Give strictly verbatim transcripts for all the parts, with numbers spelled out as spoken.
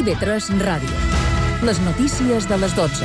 I V tres Ràdio. Les notícies de les dotze.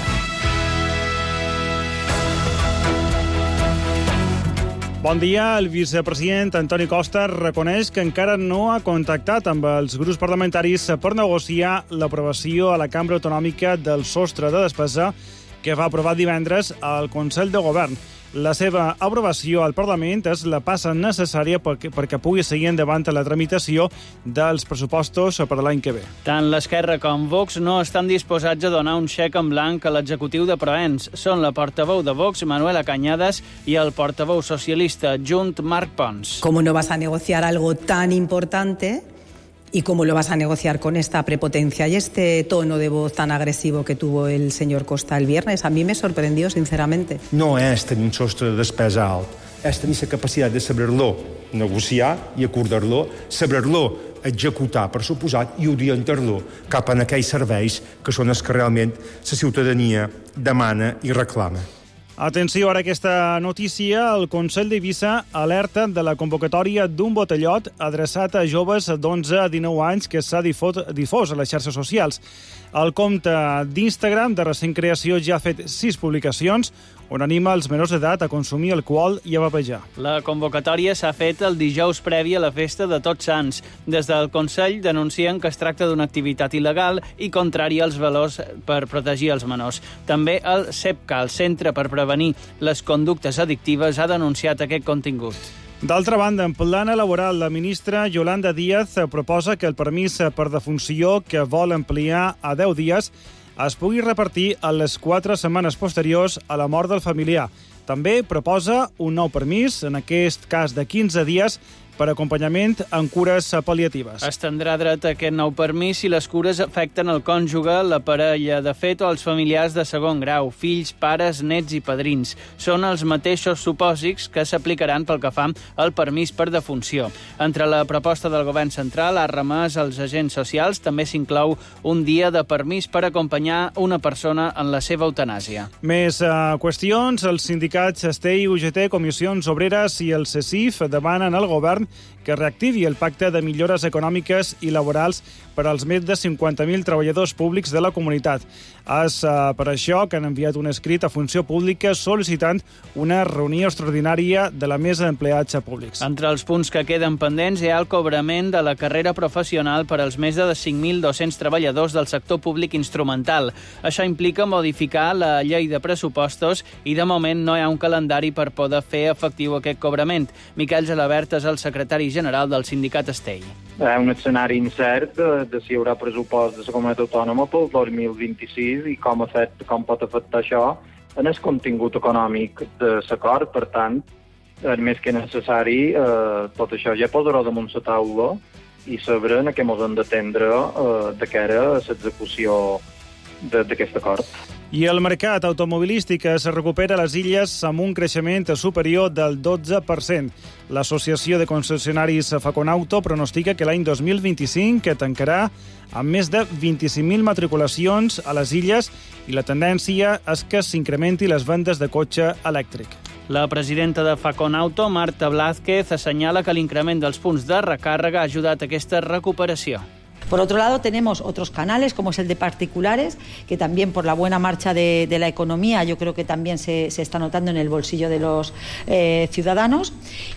Bon dia. El vicepresident Antoni Costa reconeix que encara no ha contactat amb els grups parlamentaris per negociar l'aprovació a la Cambra Autonòmica del sostre de despesa que va aprovar divendres al Consell de Govern. La seva aprovació al Parlament és la passa necessària perquè, perquè pugui seguir endavant la tramitació dels pressupostos per l'any que ve. Tant l'Esquerra com Vox no estan disposats a donar un xec en blanc a l'executiu de Proens. Són la portaveu de Vox, Manuela Cañadas, i el portaveu socialista adjunt, Marc Pons. ¿Cómo no vas a negociar algo tan importante? ¿Y cómo lo vas a negociar con esta prepotencia y este tono de voz tan agresivo que tuvo el señor Costa el viernes? A mí me sorprendió, sinceramente. No és tenir un sostre de despesa alt, és tenir la capacitat de saber-lo negociar i acordar-lo, saber-lo executar, per suposat, i orientar-lo cap a aquells serveis que són els que realment la ciutadania demana i reclama. Atenció ara a aquesta notícia. El Consell d'Eivissa alerta de la convocatòria d'un botellot adreçat a joves d'onze a dinou anys que s'ha difós a les xarxes socials. El compte d'Instagram de recent creació ja ha fet sis publicacions on anima els menors d'edat a consumir alcohol i a vapejar. La convocatòria s'ha fet el dijous previ a la festa de Tots Sants. Des del Consell denuncien que es tracta d'una activitat il·legal i contrària als valors per protegir els menors. També el CEPCA, el Centre per Prevenir les Conductes Addictives, ha denunciat aquest contingut. D'altra banda, en plana laboral, la ministra Yolanda Díaz proposa que el permís per defunció, que vol ampliar a deu dies, es pugui repartir a les quatre setmanes posteriors a la mort del familiar. També proposa un nou permís, en aquest cas de quinze dies, per acompanyament en cures pal·liatives. Estendrà dret a aquest nou permís si les cures afecten el cònjuge, la parella de fet o els familiars de segon grau, fills, pares, nets i padrins. Són els mateixos supòsits que s'aplicaran pel que fa al permís per defunció. Entre la proposta del govern central, ha remès als agents socials, també s'inclou un dia de permís per acompanyar una persona en la seva eutanàsia. Més uh, qüestions. Els sindicats S T I, U G T, Comissions Obreres i el C E C I F demanen al govern que reactivi el pacte de millores econòmiques i laborals per als més de cinquanta mil treballadors públics de la comunitat. És uh, per això que han enviat un escrit a Funció Pública sol·licitant una reunió extraordinària de la Mesa d'Empleats Públics. Entre els punts que queden pendents hi ha el cobrament de la carrera professional per als més de cinc mil dos-cents treballadors del sector públic instrumental. Això implica modificar la llei de pressupostos i de moment no hi ha un calendari per poder fer efectiu aquest cobrament. Miquel Gelabert és el secretari general del sindicat Estell. Hi ha un escenari incert de, de si hi haurà pressupost de la comunitat autònoma pel dos mil vint-i-sis i com, afecta, com pot afectar això en el contingut econòmic de l'acord. Per tant, és més que necessari, eh, tot això ja posarà damunt la taula i saber en què ens hem d'atendre eh, de cara a l'execució d'aquest acord. I el mercat automobilístic es recupera a les illes amb un creixement superior del dotze per cent. L'Associació de Concessionaris Faconauto pronostica que l'any dos mil vint-i-cinc tancarà amb més de vint-i-cinc mil matriculacions a les illes i la tendència és que s'incrementi les vendes de cotxe elèctric. La presidenta de Faconauto, Marta Blázquez, assenyala que l'increment dels punts de recàrrega ha ajudat a aquesta recuperació. Por otro lado, tenemos otros canales, como es el de particulares, que también por la buena marcha de, de la economía, yo creo que también se, se está notando en el bolsillo de los eh, ciudadanos.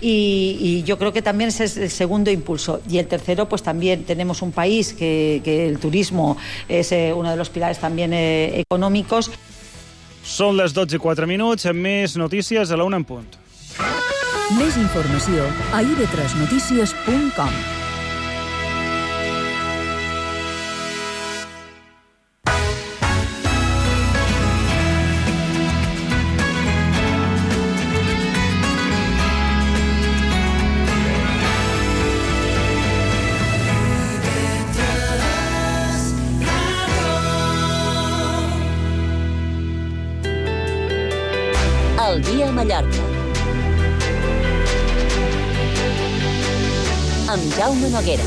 Y, y yo creo que también ese es el segundo impulso. Y el tercero, pues también tenemos un país que, que el turismo es eh, uno de los pilares también eh, econòmics. Són les dotze i quatre minuts, amb més notícies a la una en punt. Més informació a i v tres notícies punt com. El dia a Mallorca. Amb Jaume Noguera.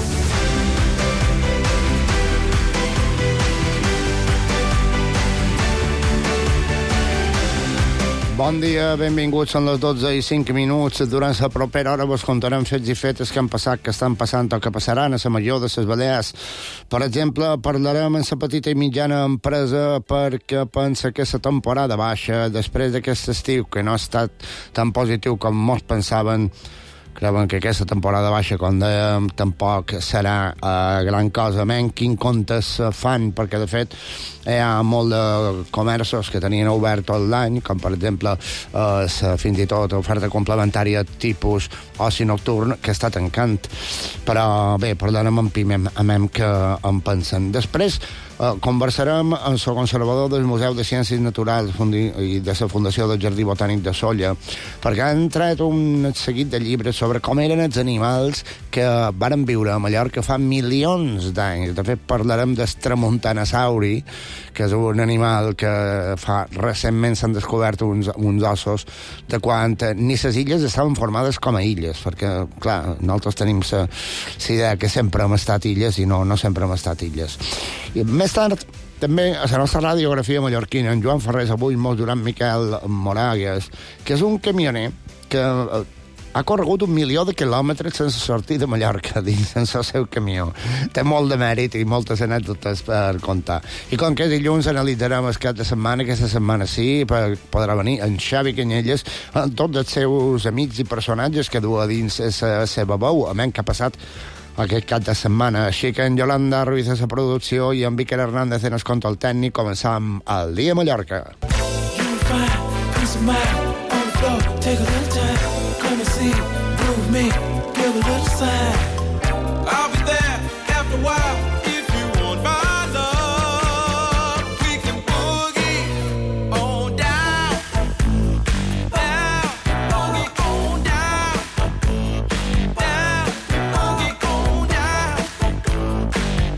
Bon dia, benvinguts. Són les dotze i cinc minuts. Durant la propera hora vos contarem fets i fetes que han passat, que estan passant o que passaran a la Major de les Balears. Per exemple, parlarem amb la petita i mitjana empresa perquè pensa que la temporada baixa, després d'aquest estiu que no ha estat tan positiu com molts pensaven, creuen que aquesta temporada baixa, com dèiem, tampoc serà eh, gran cosa. Men, quin comptes fan, perquè de fet hi ha molt de comerços que tenien obert tot l'any, com per exemple eh, fins i tot oferta complementària tipus oci nocturn, que està tancant. Però bé, parlarem amb Pimem, amb què en pensen. Després Uh, conversarem amb el conservador del Museu de Ciències Naturals i de la Fundació del Jardí Botànic de Sóller, perquè han tret un seguit de llibres sobre com eren els animals que varen viure a Mallorca fa milions d'anys. De fet, parlarem del tramuntanasauri, que és un animal que fa recentment s'han descobert uns, uns ossos de quan ni les illes estaven formades com a illes, perquè, clar, nosaltres tenim la idea que sempre hem estat illes i no, no sempre hem estat illes. I més tard, també a la nostra radiografia mallorquina, en Joan Ferrés, avui molt durant Miquel Moragues, que és un camioner que ha corregut un milió de quilòmetres sense sortir de Mallorca, dins sense el seu camió. Té molt de mèrit i moltes anècdotes per contar. I com que és dilluns, analitzarem el cap de setmana, aquesta setmana sí, per, podrà venir en Xavi Canyelles, amb tots els seus amics i personatges que du a dins la seva veu, a menys que ha passat aquest cap de setmana. Així que en Yolanda Ruiz a la producció i en Víquer Hernández en el control tècnic, començam el Dia Mallorca. Take a little time, come and see, prove me, give a little sign. I'll be